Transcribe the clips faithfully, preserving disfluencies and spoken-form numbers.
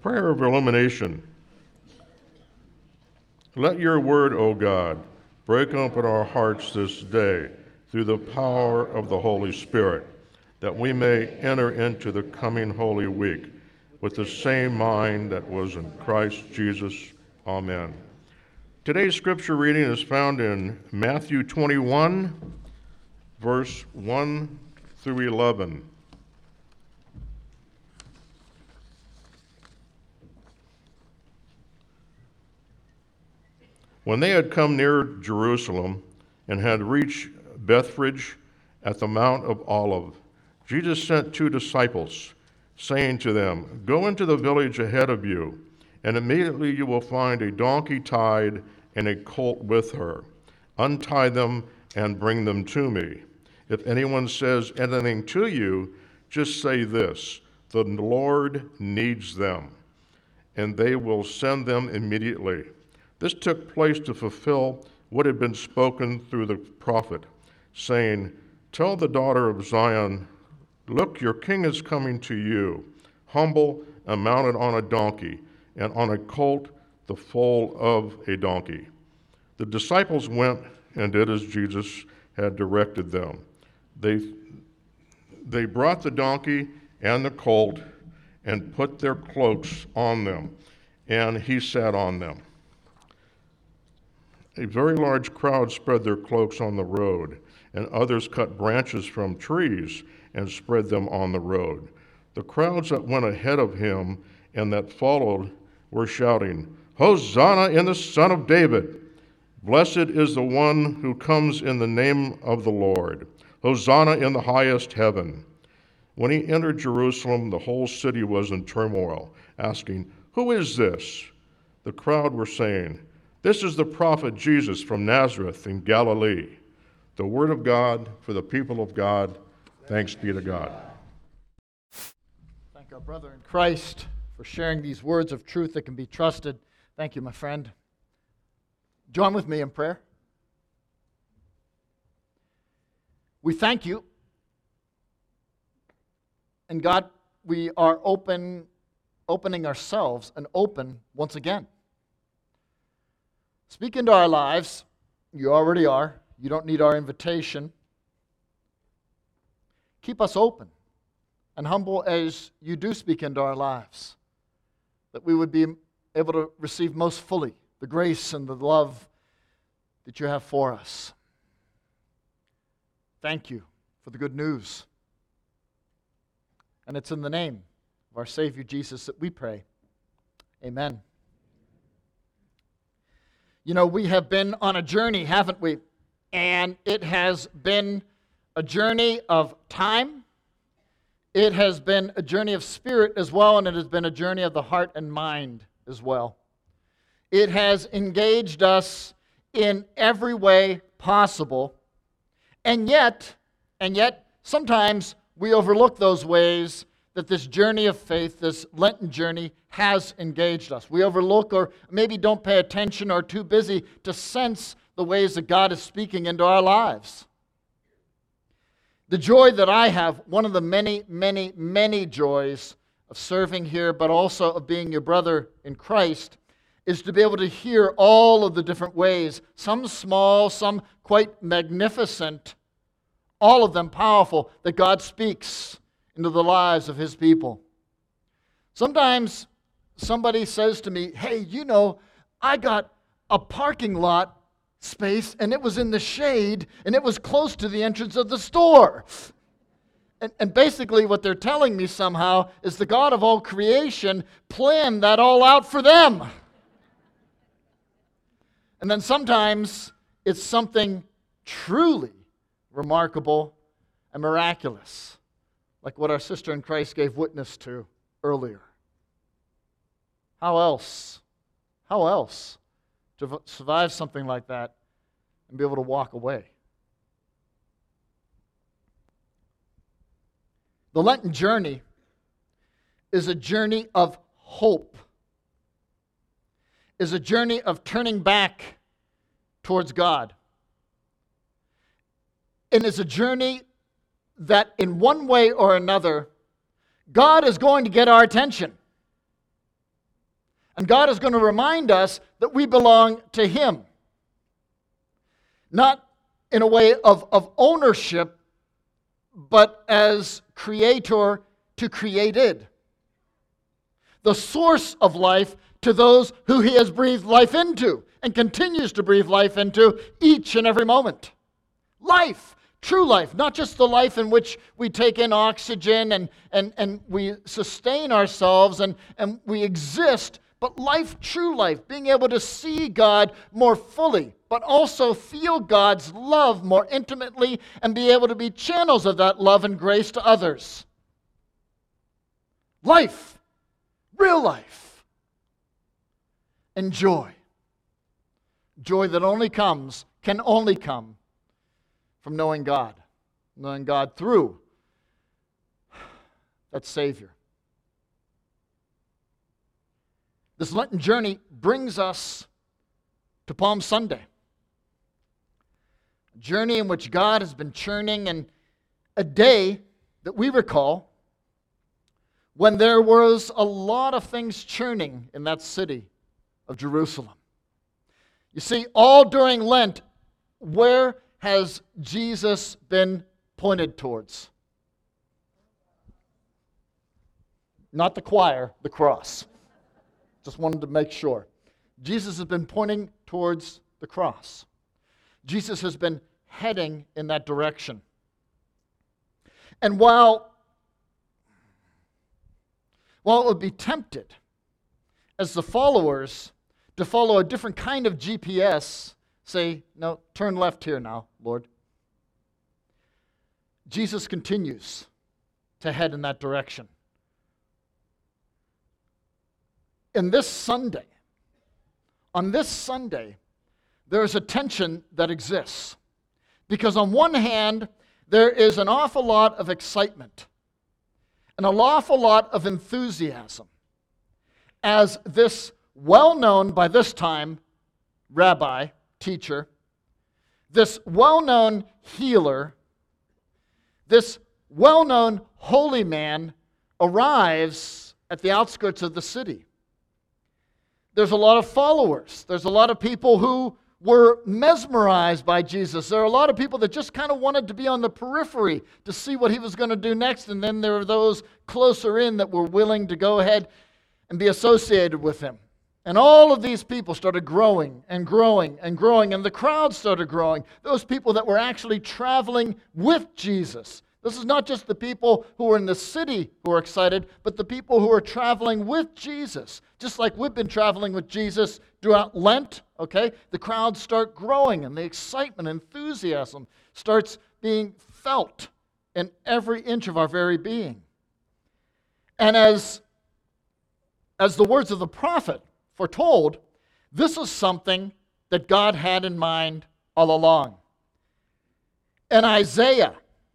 Prayer of illumination. Let your word, O God, break open our hearts this day through the power of the Holy Spirit, that we may enter into the coming Holy Week with the same mind that was in Christ Jesus. Amen. Today's scripture reading is found in Matthew twenty-one, verse one through eleven. When they had come near Jerusalem and had reached Bethphage at the Mount of Olives, Jesus sent two disciples, saying to them, "Go into the village ahead of you, and immediately you will find a donkey tied and a colt with her. Untie them and bring them to me. If anyone says anything to you, just say this, 'The Lord needs them,' and they will send them immediately." This took place to fulfill what had been spoken through the prophet, saying, "Tell the daughter of Zion, look, your king is coming to you, humble and mounted on a donkey, and on a colt, the foal of a donkey." The disciples went and did as Jesus had directed them. They, they brought the donkey and the colt and put their cloaks on them, and he sat on them. A very large crowd spread their cloaks on the road, and others cut branches from trees and spread them on the road. The crowds that went ahead of him and that followed were shouting, "Hosanna in the Son of David! Blessed is the one who comes in the name of the Lord! Hosanna in the highest heaven!" When he entered Jerusalem, the whole city was in turmoil, asking, "Who is this?" The crowd were saying, "This is the prophet Jesus from Nazareth in Galilee." The word of God for the people of God. Thanks be to God. Thank our brother in Christ for sharing these words of truth that can be trusted. Thank you, my friend. Join with me in prayer. We thank you. And God, we are open, opening ourselves and open once again. Speak into our lives. You already are. You don't need our invitation. Keep us open and humble as you do speak into our lives, that we would be able to receive most fully the grace and the love that you have for us. Thank you for the good news. And it's in the name of our Savior Jesus that we pray. Amen. You know, we have been on a journey, haven't we? And it has been a journey of time. It has been a journey of spirit as well, and it has been a journey of the heart and mind as well. It has engaged us in every way possible. And yet, and yet, sometimes we overlook those ways that this journey of faith, this Lenten journey, has engaged us. We overlook or maybe don't pay attention or are too busy to sense the ways that God is speaking into our lives. The joy that I have, one of the many, many, many joys of serving here, but also of being your brother in Christ, is to be able to hear all of the different ways, some small, some quite magnificent, all of them powerful, that God speaks into the lives of His people. Sometimes somebody says to me, "Hey, you know, I got a parking lot space and it was in the shade and it was close to the entrance of the store." And, and basically what they're telling me somehow is the God of all creation planned that all out for them. And then sometimes it's something truly remarkable and miraculous, like what our sister in Christ gave witness to earlier. How else, how else to survive something like that and be able to walk away? The Lenten journey is a journey of hope, is a journey of turning back towards God. And is a journey that in one way or another, God is going to get our attention. And God is going to remind us that we belong to Him. Not in a way of, of ownership, but as creator to created. The source of life to those who He has breathed life into and continues to breathe life into each and every moment. Life. True life, not just the life in which we take in oxygen and, and, and we sustain ourselves and, and we exist, but life, true life, being able to see God more fully, but also feel God's love more intimately and be able to be channels of that love and grace to others. Life, real life, and joy. Joy that only comes, can only come from knowing God, knowing God through that Savior. This Lenten journey brings us to Palm Sunday, a journey in which God has been churning, and a day that we recall when there was a lot of things churning in that city of Jerusalem. You see, all during Lent, where has Jesus been pointed towards? Not the choir, the cross. Just wanted to make sure. Jesus has been pointing towards the cross. Jesus has been heading in that direction. And while, while it would be tempted as the followers to follow a different kind of G P S, say, no, turn left here now, Lord. Jesus continues to head in that direction. In this Sunday, on this Sunday, there is a tension that exists. Because on one hand, there is an awful lot of excitement and an awful lot of enthusiasm as this well-known, by this time, rabbi, teacher, this well-known healer, this well-known holy man arrives at the outskirts of the city. There's a lot of followers. There's a lot of people who were mesmerized by Jesus. There are a lot of people that just kind of wanted to be on the periphery to see what He was going to do next. And then there were those closer in that were willing to go ahead and be associated with Him. And all of these people started growing and growing and growing, and the crowd started growing. Those people that were actually traveling with Jesus. This is not just the people who were in the city who were excited, but the people who were traveling with Jesus. Just like we've been traveling with Jesus throughout Lent, okay? The crowds start growing, and the excitement, enthusiasm starts being felt in every inch of our very being. And as, as the words of the prophet foretold, this is something that God had in mind all along. In Isaiah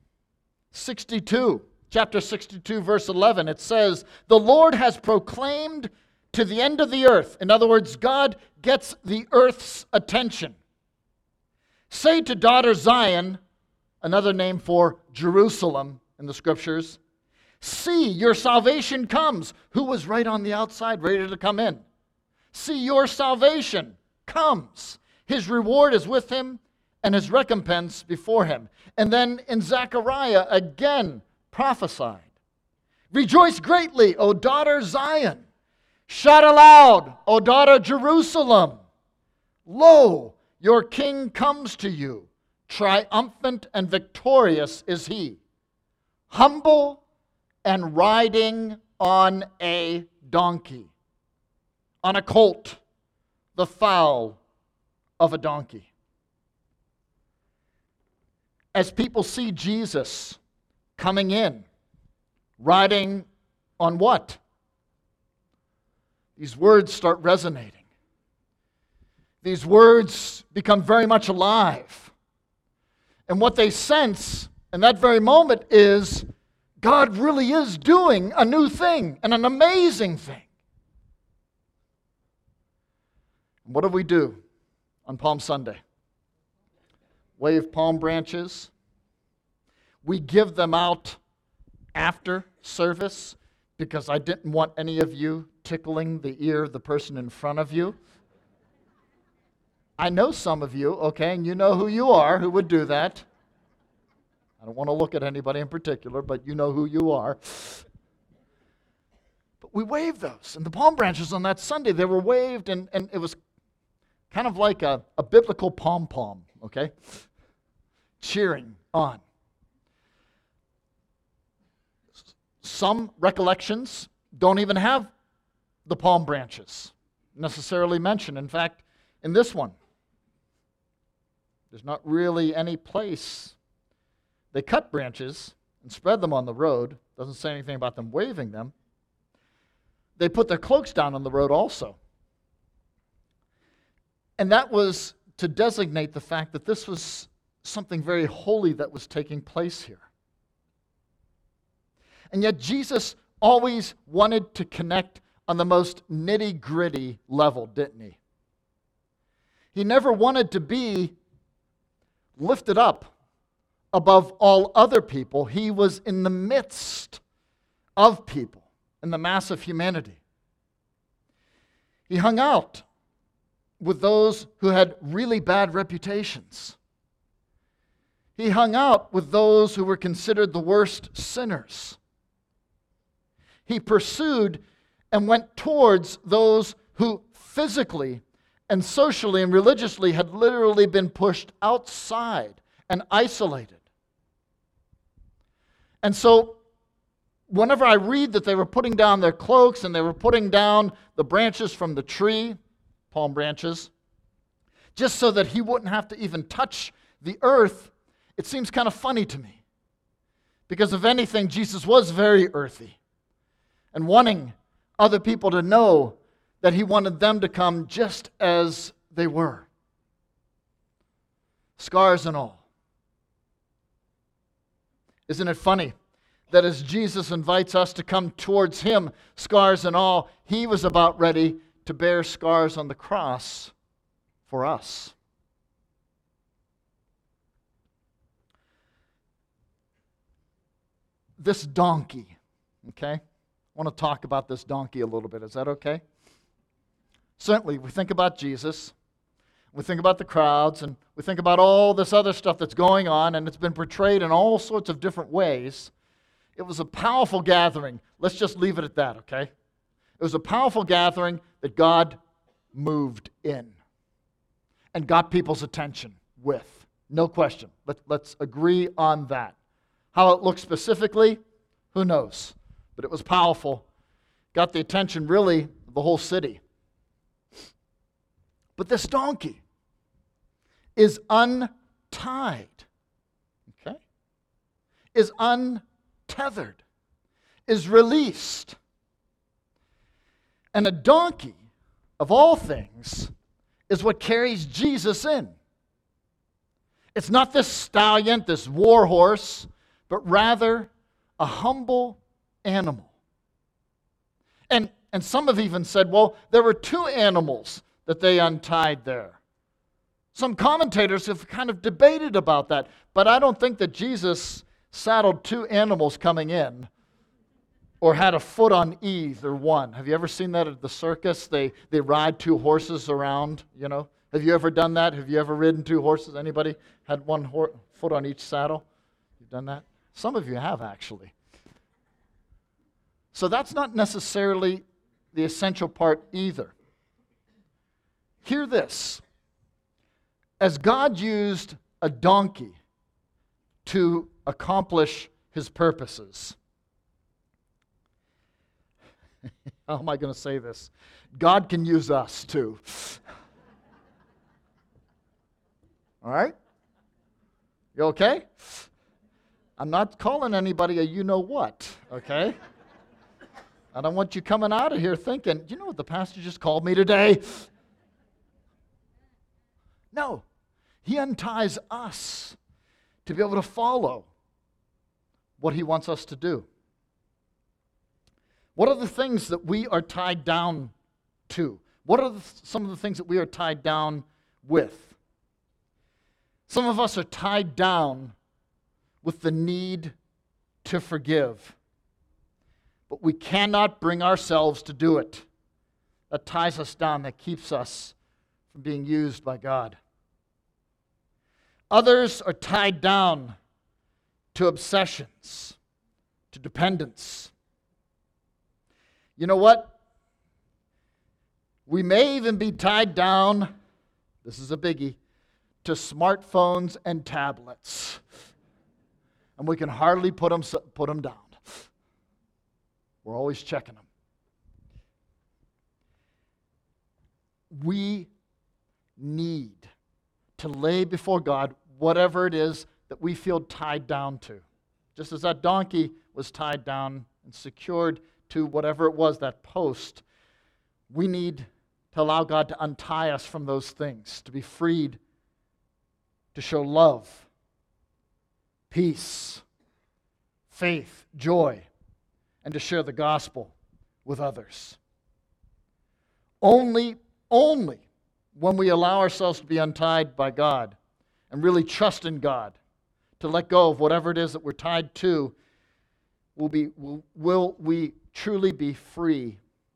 sixty-two, chapter sixty-two, verse eleven, it says, "The Lord has proclaimed to the end of the earth." In other words, God gets the earth's attention. "Say to daughter Zion," another name for Jerusalem in the scriptures, "See, your salvation comes." Who was right on the outside, ready to come in? "See, your salvation comes. His reward is with Him, and His recompense before Him." And then in Zechariah, again prophesied, "Rejoice greatly, O daughter Zion. Shout aloud, O daughter Jerusalem. Lo, your king comes to you. Triumphant and victorious is He, humble and riding on a donkey, on a colt, the foal of a donkey." As people see Jesus coming in, riding on what? These words start resonating. These words become very much alive. And what they sense in that very moment is God really is doing a new thing and an amazing thing. What do we do on Palm Sunday? Wave palm branches. We give them out after service because I didn't want any of you tickling the ear of the person in front of you. I know some of you, okay, and you know who you are who would do that. I don't want to look at anybody in particular, but you know who you are. But we waved those. And the palm branches on that Sunday, they were waved, and, and it was kind of like a, a biblical pom-pom, okay? Cheering on. Some recollections don't even have the palm branches necessarily mentioned. In fact, in this one, there's not really any place. They cut branches and spread them on the road. Doesn't say anything about them waving them. They put their cloaks down on the road also. And that was to designate the fact that this was something very holy that was taking place here. And yet Jesus always wanted to connect on the most nitty-gritty level, didn't he? He never wanted to be lifted up above all other people. He was in the midst of people, in the mass of humanity. He hung out with those who had really bad reputations. He hung out with those who were considered the worst sinners. He pursued and went towards those who physically and socially and religiously had literally been pushed outside and isolated. And so, whenever I read that they were putting down their cloaks and they were putting down the branches from the tree, palm branches, just so that he wouldn't have to even touch the earth, it seems kind of funny to me. Because if anything, Jesus was very earthy and wanting other people to know that he wanted them to come just as they were. Scars and all. Isn't it funny that as Jesus invites us to come towards him, scars and all, he was about ready to bear scars on the cross for us. This donkey, okay? I want to talk about this donkey a little bit. Is that okay? Certainly, we think about Jesus, we think about the crowds, and we think about all this other stuff that's going on, and it's been portrayed in all sorts of different ways. It was a powerful gathering. Let's just leave it at that, okay? It was a powerful gathering that God moved in and got people's attention with. No question. Let, let's agree on that. How it looked specifically, who knows? But it was powerful. Got the attention, really, of the whole city. But this donkey is untied, okay? Is untethered, is released. And a donkey, of all things, is what carries Jesus in. It's not this stallion, this war horse, but rather a humble animal. And, and some have even said, well, there were two animals that they untied there. Some commentators have kind of debated about that, but I don't think that Jesus saddled two animals coming in or had a foot on either one. Have you ever seen that at the circus? They, they ride two horses around, you know? Have you ever done that? Have you ever ridden two horses? Anybody had one hor- foot on each saddle? You've done that? Some of you have, actually. So that's not necessarily the essential part either. Hear this. As God used a donkey to accomplish his purposes, how am I going to say this? God can use us too. All right? You okay? I'm not calling anybody a you-know-what, okay? I don't want you coming out of here thinking, you know what the pastor just called me today? No. He unties us to be able to follow what he wants us to do. What are the things that we are tied down to? What are the, some of the things that we are tied down with? Some of us are tied down with the need to forgive. but we cannot bring ourselves to do it. That ties us down, that keeps us from being used by God. Others are tied down to obsessions, to dependence. You know what? We may even be tied down, this is a biggie, to smartphones and tablets. And we can hardly put them, put them down. We're always checking them. We need to lay before God whatever it is that we feel tied down to. Just as that donkey was tied down and secured to whatever it was, that post, we need to allow God to untie us from those things, to be freed, to show love, peace, faith, joy, and to share the gospel with others. Only, only when we allow ourselves to be untied by God and really trust in God, to let go of whatever it is that we're tied to, will, be, will, will we truly be free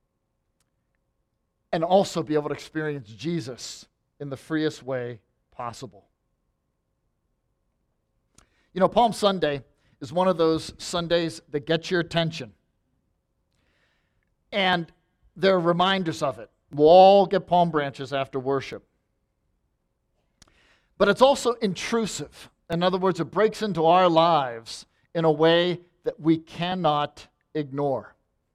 and also be able to experience Jesus in the freest way possible. You know, Palm Sunday is one of those Sundays that gets your attention. And there are reminders of it. We'll all get palm branches after worship. But it's also intrusive. In other words, it breaks into our lives in a way that we cannot ignore.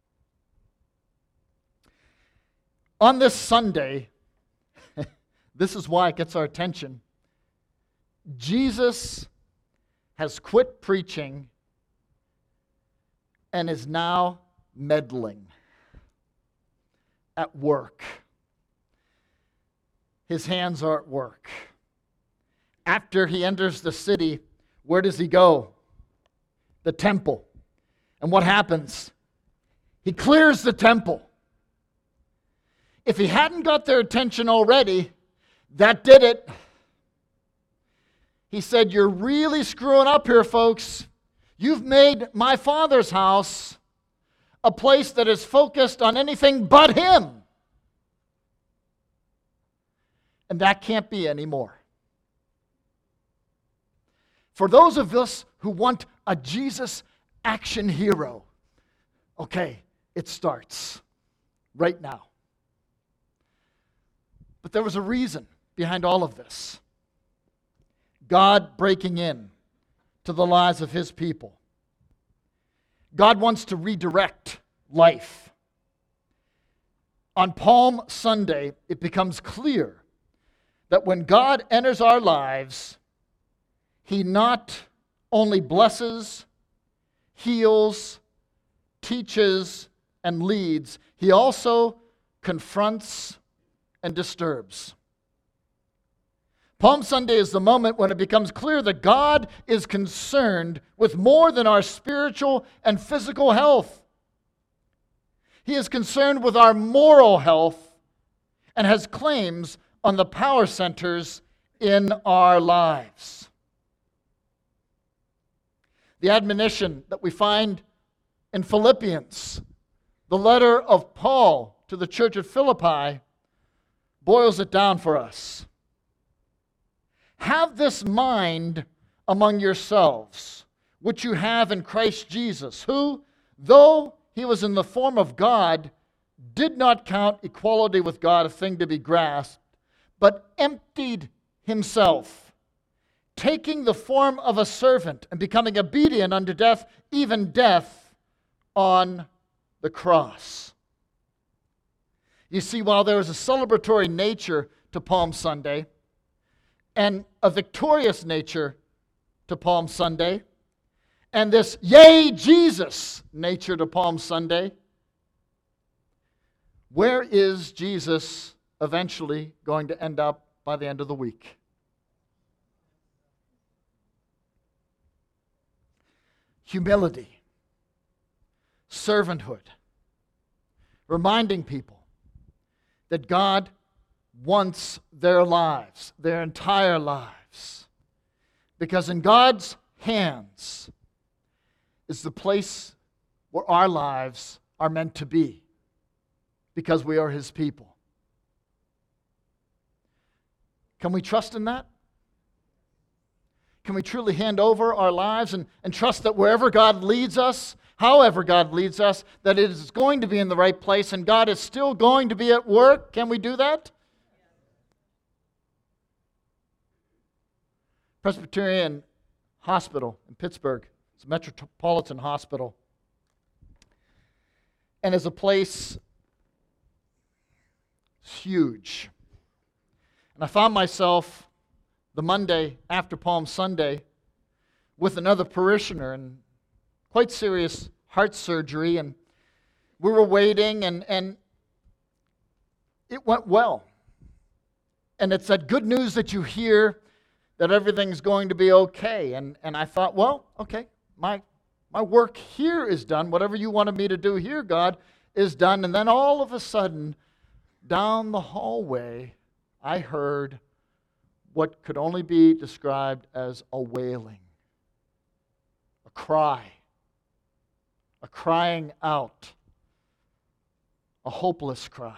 On this Sunday, this is why it gets our attention. Jesus has quit preaching and is now meddling at work. His hands are at work. After he enters the city, where does he go? The temple. And what happens? He clears the temple. If he hadn't got their attention already, that did it. He said, "You're really screwing up here, folks. You've made my Father's house a place that is focused on anything but him. And that can't be anymore." For those of us who want a Jesus action hero, okay, it starts right now. But there was a reason behind all of this. God breaking in to the lives of his people. God wants to redirect life. On Palm Sunday, it becomes clear that when God enters our lives, he not only blesses, heals, teaches, and leads, he also confronts and disturbs. Palm Sunday is the moment when it becomes clear that God is concerned with more than our spiritual and physical health. He is concerned with our moral health and has claims on the power centers in our lives. The admonition that we find in Philippians, the letter of Paul to the church at Philippi, boils it down for us. Have this mind among yourselves, which you have in Christ Jesus, who, though he was in the form of God, did not count equality with God a thing to be grasped, but emptied himself, taking the form of a servant and becoming obedient unto death, even death on the cross. You see, while there is a celebratory nature to Palm Sunday, and a victorious nature to Palm Sunday, and this "Yay, Jesus" nature to Palm Sunday, where is Jesus eventually going to end up by the end of the week? Humility, servanthood, reminding people that God wants their lives, their entire lives. Because in God's hands is the place where our lives are meant to be because we are His people. Can we trust in that? Can we truly hand over our lives and, and trust that wherever God leads us, however God leads us, that it is going to be in the right place and God is still going to be at work? Can we do that? Presbyterian Hospital in Pittsburgh. It's a metropolitan hospital. And is a place, it's huge. And I found myself the Monday after Palm Sunday with another parishioner and quite serious heart surgery. And we were waiting and, and it went well. And it's that good news that you hear that everything's going to be okay. And, and I thought, well, okay, my, my work here is done. Whatever you wanted me to do here, God, is done. And then all of a sudden, down the hallway, I heard what could only be described as a wailing, a cry, a crying out, a hopeless cry.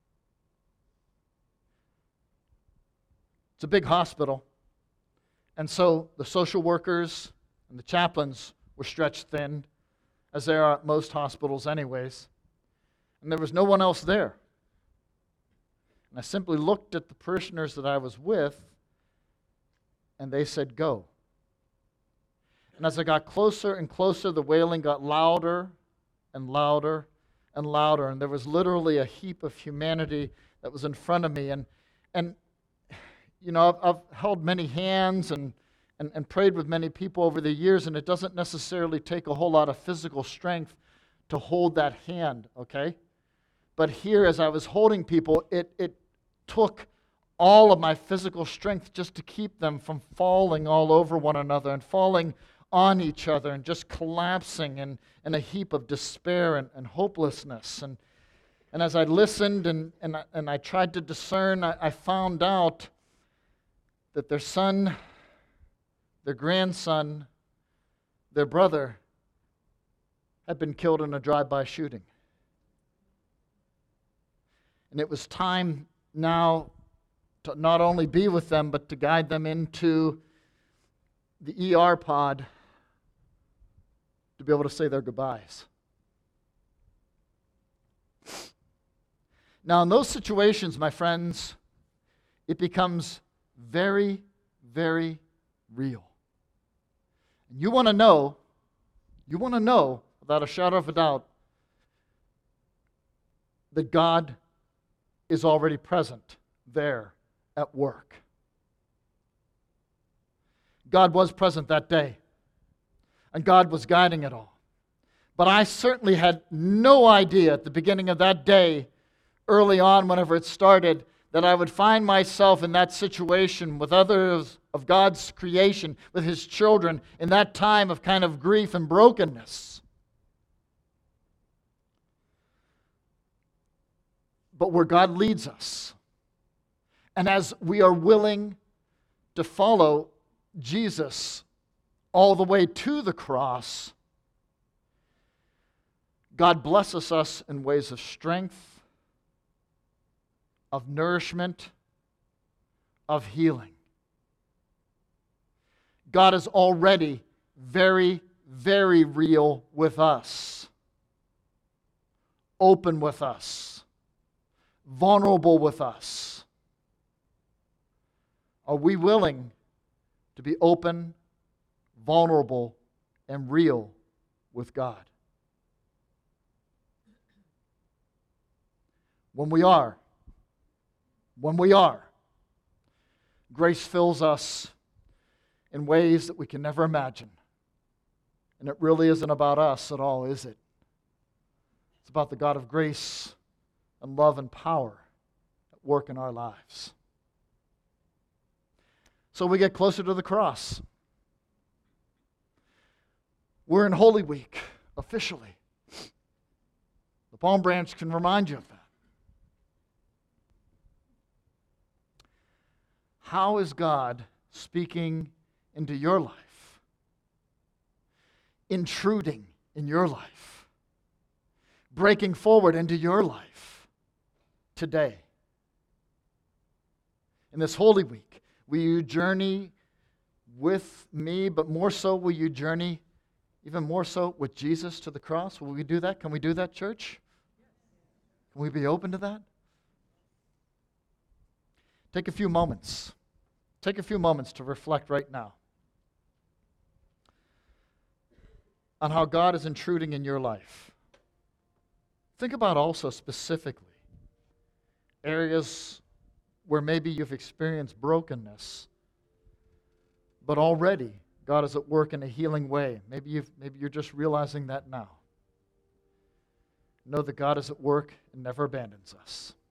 It's a big hospital, and so the social workers and the chaplains were stretched thin, as they are at most hospitals anyways, and there was no one else there. And I simply looked at the parishioners that I was with, and they said, "Go." And as I got closer and closer, the wailing got louder and louder and louder. And there was literally a heap of humanity that was in front of me. And, and you know, I've, I've held many hands and, and, and prayed with many people over the years, and it doesn't necessarily take a whole lot of physical strength to hold that hand, okay? But here, as I was holding people, it, it took all of my physical strength just to keep them from falling all over one another and falling on each other and just collapsing in, in a heap of despair and, and hopelessness. And, and as I listened and, and, I, and I tried to discern, I, I found out that their son, their grandson, their brother had been killed in a drive-by shooting. And it was time now to not only be with them, but to guide them into the E R pod to be able to say their goodbyes. Now, in those situations, my friends, it becomes very, very real. And you want to know, you want to know, without a shadow of a doubt, that God is already present there at work. God was present that day, and God was guiding it all. But I certainly had no idea at the beginning of that day, early on, whenever it started, that I would find myself in that situation with others of God's creation, with His children, in that time of kind of grief and brokenness. But where God leads us, and as we are willing to follow Jesus all the way to the cross, God blesses us in ways of strength, of nourishment, of healing. God is already very, very real with us, open with us, vulnerable with us. Are we willing to be open, vulnerable, and real with God? When we are, when we are, grace fills us in ways that we can never imagine. And it really isn't about us at all, is it? It's about the God of grace and love and power at work in our lives. So we get closer to the cross. We're in Holy Week, officially. The palm branch can remind you of that. How is God speaking into your life? Intruding in your life? breaking forward into your life today. In this Holy Week, will you journey with me, but more so, will you journey even more so with Jesus to the cross? Will we do that? Can we do that, church? Can we be open to that? Take a few moments. Take a few moments to reflect right now on how God is intruding in your life. Think about also specifically areas where maybe you've experienced brokenness, but already God is at work in a healing way. Maybe you've, maybe you're just realizing that now. Know that God is at work and never abandons us.